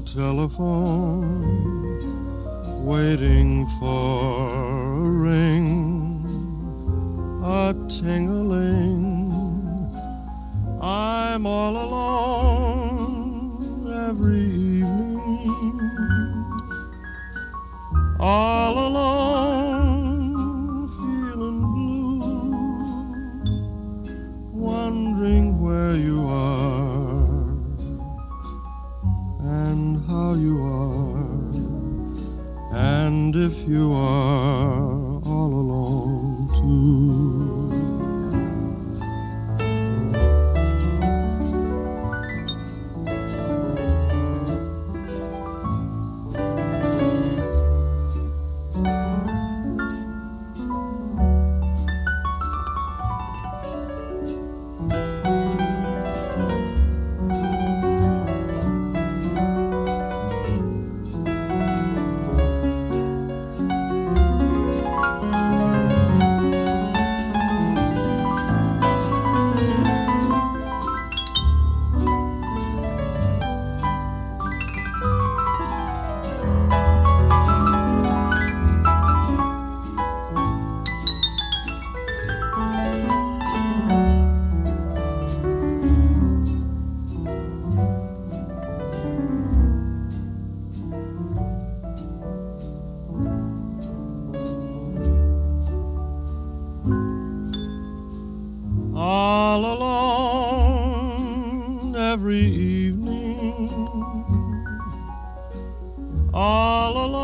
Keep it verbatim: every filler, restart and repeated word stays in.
telephone, waiting for a ring, a ting-a-ling. I'm all alone every evening, all alone, feeling blue, wondering where you are and how you are, and if you are all alone too. All alone every evening, all alone.